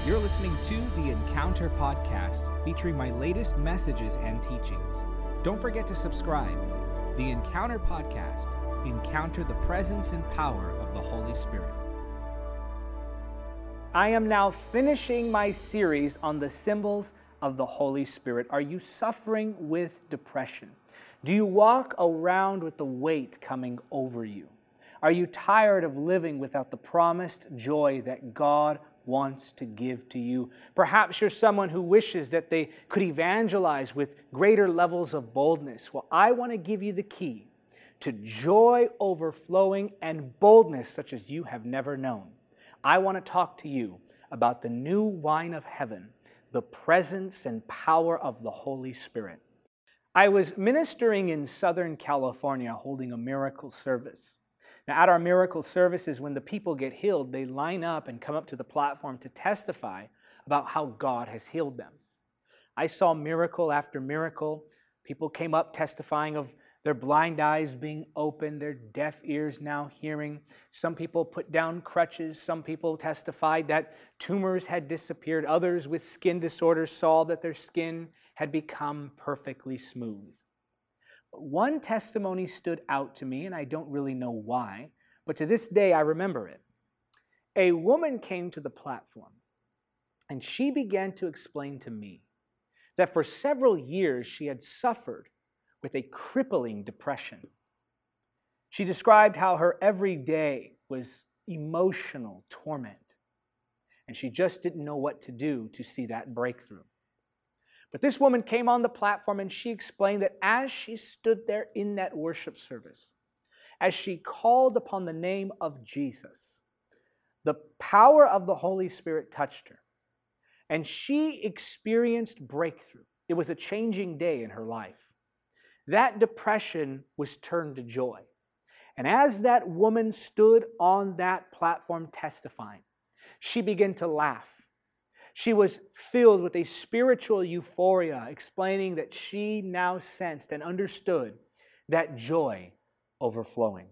You're listening to the Encounter Podcast, featuring my latest messages and teachings. Don't forget to subscribe. The Encounter Podcast. Encounter the presence and power of the Holy Spirit. I am now finishing my series on the symbols of the Holy Spirit. Are you suffering with depression? Do you walk around with the weight coming over you? Are you tired of living without the promised joy that God wants to give to you? Perhaps you're someone who wishes that they could evangelize with greater levels of boldness. Well, I want to give you the key to joy overflowing and boldness such as you have never known. I want to talk to you about the new wine of heaven, the presence and power of the Holy Spirit. I was ministering in Southern California holding a miracle service. Now, at our miracle services, when the people get healed, they line up and come up to the platform to testify about how God has healed them. I saw miracle after miracle. People came up testifying of their blind eyes being opened, their deaf ears now hearing. Some people put down crutches. Some people testified that tumors had disappeared. Others with skin disorders saw that their skin had become perfectly smooth. One testimony stood out to me, and I don't really know why, but to this day I remember it. A woman came to the platform, and she began to explain to me that for several years she had suffered with a crippling depression. She described how her every day was emotional torment, and she just didn't know what to do to see that breakthrough. But this woman came on the platform and she explained that as she stood there in that worship service, as she called upon the name of Jesus, the power of the Holy Spirit touched her. And she experienced breakthrough. It was a changing day in her life. That depression was turned to joy. And as that woman stood on that platform testifying, she began to laugh. She was filled with a spiritual euphoria, explaining that she now sensed and understood that joy overflowing.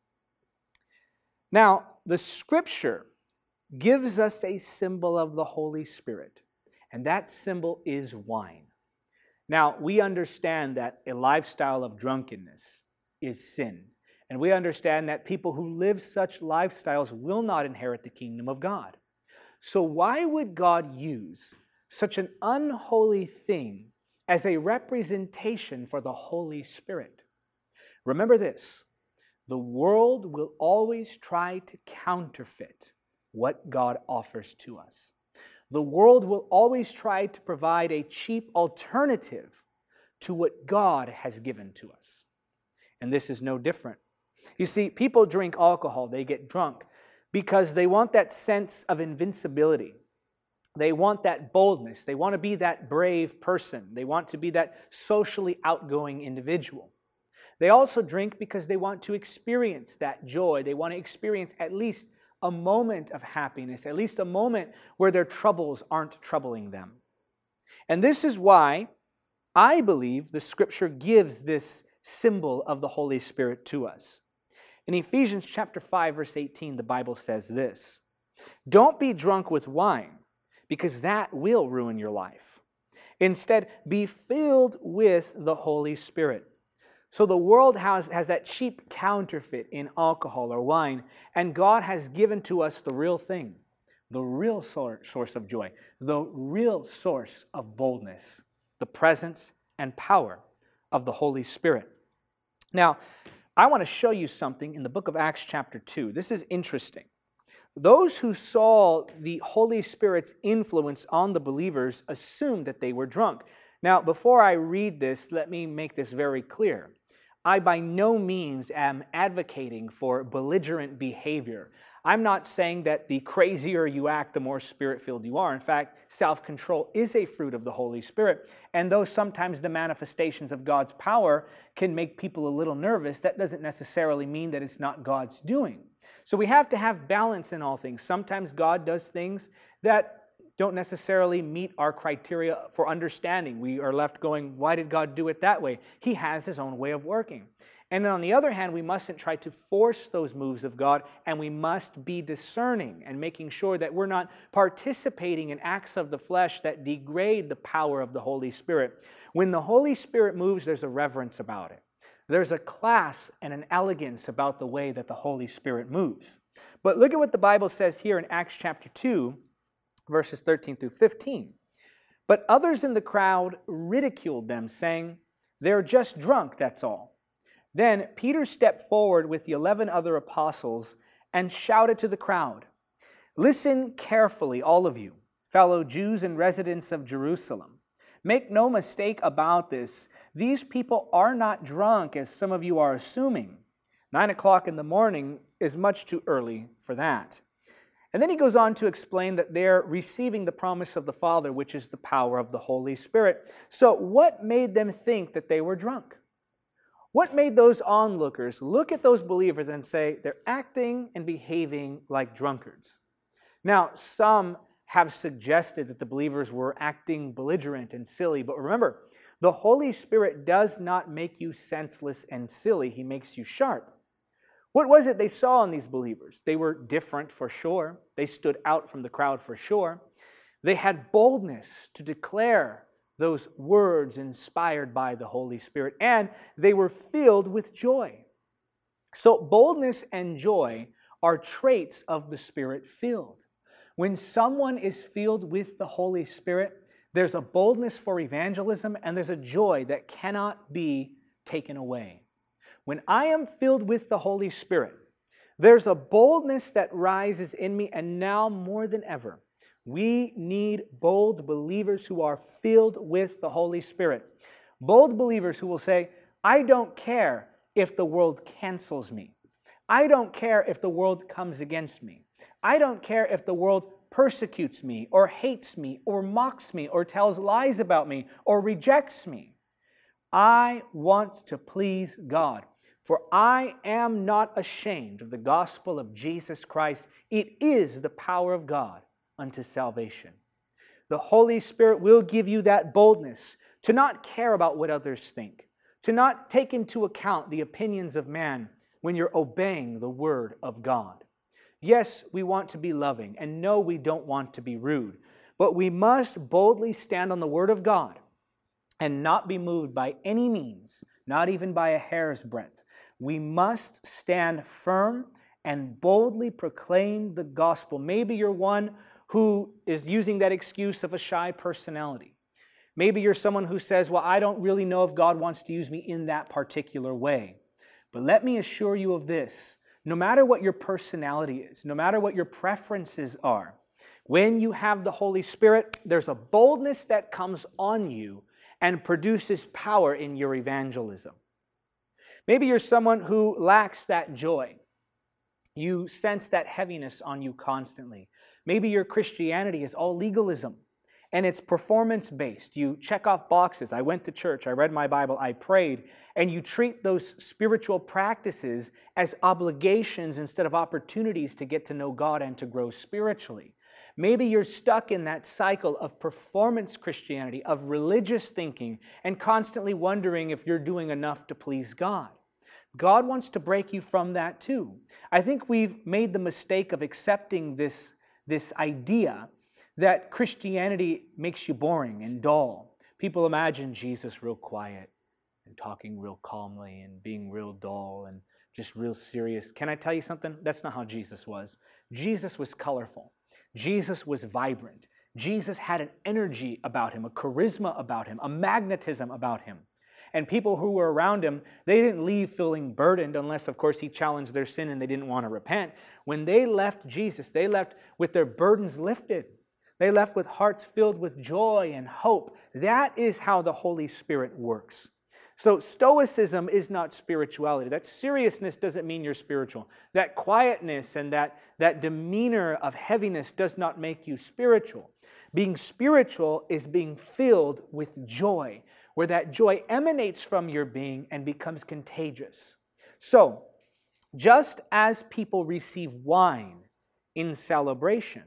Now, the Scripture gives us a symbol of the Holy Spirit, and that symbol is wine. Now, we understand that a lifestyle of drunkenness is sin, and we understand that people who live such lifestyles will not inherit the kingdom of God. So why would God use such an unholy thing as a representation for the Holy Spirit? Remember this, the world will always try to counterfeit what God offers to us. The world will always try to provide a cheap alternative to what God has given to us. And this is no different. You see, people drink alcohol, they get drunk, because they want that sense of invincibility. They want that boldness. They want to be that brave person. They want to be that socially outgoing individual. They also drink because they want to experience that joy. They want to experience at least a moment of happiness, at least a moment where their troubles aren't troubling them. And this is why I believe the Scripture gives this symbol of the Holy Spirit to us. In Ephesians chapter 5, verse 18, the Bible says this, "Don't be drunk with wine, because that will ruin your life. Instead, be filled with the Holy Spirit." So the world has that cheap counterfeit in alcohol or wine, and God has given to us the real thing, the real source of joy, the real source of boldness, the presence and power of the Holy Spirit. Now, I want to show you something in the book of Acts chapter 2. This is interesting. Those who saw the Holy Spirit's influence on the believers assumed that they were drunk. Now, before I read this, let me make this very clear. I by no means am advocating for belligerent behavior. I'm not saying that the crazier you act, the more Spirit-filled you are. In fact, self-control is a fruit of the Holy Spirit. And though sometimes the manifestations of God's power can make people a little nervous, that doesn't necessarily mean that it's not God's doing. So we have to have balance in all things. Sometimes God does things that don't necessarily meet our criteria for understanding. We are left going, why did God do it that way? He has His own way of working. And on the other hand, we mustn't try to force those moves of God, and we must be discerning and making sure that we're not participating in acts of the flesh that degrade the power of the Holy Spirit. When the Holy Spirit moves, there's a reverence about it. There's a class and an elegance about the way that the Holy Spirit moves. But look at what the Bible says here in Acts chapter 2, verses 13 through 15. But others in the crowd ridiculed them, saying, "They're just drunk, that's all." Then Peter stepped forward with the 11 other apostles and shouted to the crowd, "Listen carefully, all of you, fellow Jews and residents of Jerusalem. Make no mistake about this. These people are not drunk, as some of you are assuming. 9 o'clock in the morning is much too early for that." And then he goes on to explain that they're receiving the promise of the Father, which is the power of the Holy Spirit. So what made them think that they were drunk? What made those onlookers look at those believers and say, they're acting and behaving like drunkards? Now, some have suggested that the believers were acting belligerent and silly, but remember, the Holy Spirit does not make you senseless and silly. He makes you sharp. What was it they saw in these believers? They were different for sure. They stood out from the crowd for sure. They had boldness to declare those words inspired by the Holy Spirit, and they were filled with joy. So boldness and joy are traits of the Spirit-filled. When someone is filled with the Holy Spirit, there's a boldness for evangelism, and there's a joy that cannot be taken away. When I am filled with the Holy Spirit, there's a boldness that rises in me, and now more than ever, we need bold believers who are filled with the Holy Spirit. Bold believers who will say, I don't care if the world cancels me. I don't care if the world comes against me. I don't care if the world persecutes me or hates me or mocks me or tells lies about me or rejects me. I want to please God, for I am not ashamed of the gospel of Jesus Christ. It is the power of God unto salvation. The Holy Spirit will give you that boldness to not care about what others think, to not take into account the opinions of man when you're obeying the Word of God. Yes, we want to be loving, and no, we don't want to be rude, but we must boldly stand on the Word of God and not be moved by any means, not even by a hair's breadth. We must stand firm and boldly proclaim the gospel. Maybe you're one who is using that excuse of a shy personality. Maybe you're someone who says, well, I don't really know if God wants to use me in that particular way. But let me assure you of this. No matter what your personality is, no matter what your preferences are, when you have the Holy Spirit, there's a boldness that comes on you and produces power in your evangelism. Maybe you're someone who lacks that joy. You sense that heaviness on you constantly. Maybe your Christianity is all legalism and it's performance-based. You check off boxes. I went to church, I read my Bible, I prayed, and you treat those spiritual practices as obligations instead of opportunities to get to know God and to grow spiritually. Maybe you're stuck in that cycle of performance Christianity, of religious thinking, and constantly wondering if you're doing enough to please God. God wants to break you from that too. I think we've made the mistake of accepting this idea that Christianity makes you boring and dull. People imagine Jesus real quiet and talking real calmly and being real dull and just real serious. Can I tell you something? That's not how Jesus was. Jesus was colorful. Jesus was vibrant. Jesus had an energy about him, a charisma about him, a magnetism about him. And people who were around him, they didn't leave feeling burdened unless, of course, he challenged their sin and they didn't want to repent. When they left Jesus, they left with their burdens lifted. They left with hearts filled with joy and hope. That is how the Holy Spirit works. So stoicism is not spirituality. That seriousness doesn't mean you're spiritual. That quietness and that demeanor of heaviness does not make you spiritual. Being spiritual is being filled with joy, where that joy emanates from your being and becomes contagious. So, just as people receive wine in celebration,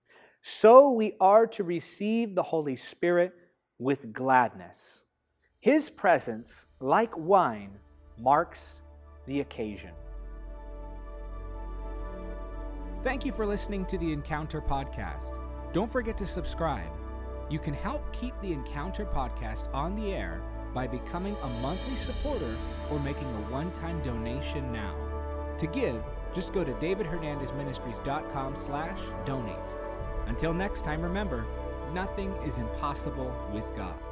so we are to receive the Holy Spirit with gladness. His presence, like wine, marks the occasion. Thank you for listening to the Encounter Podcast. Don't forget to subscribe. You can help keep the Encounter Podcast on the air by becoming a monthly supporter or making a one-time donation now. To give, just go to davidhernandezministries.com/donate. Until next time, remember, nothing is impossible with God.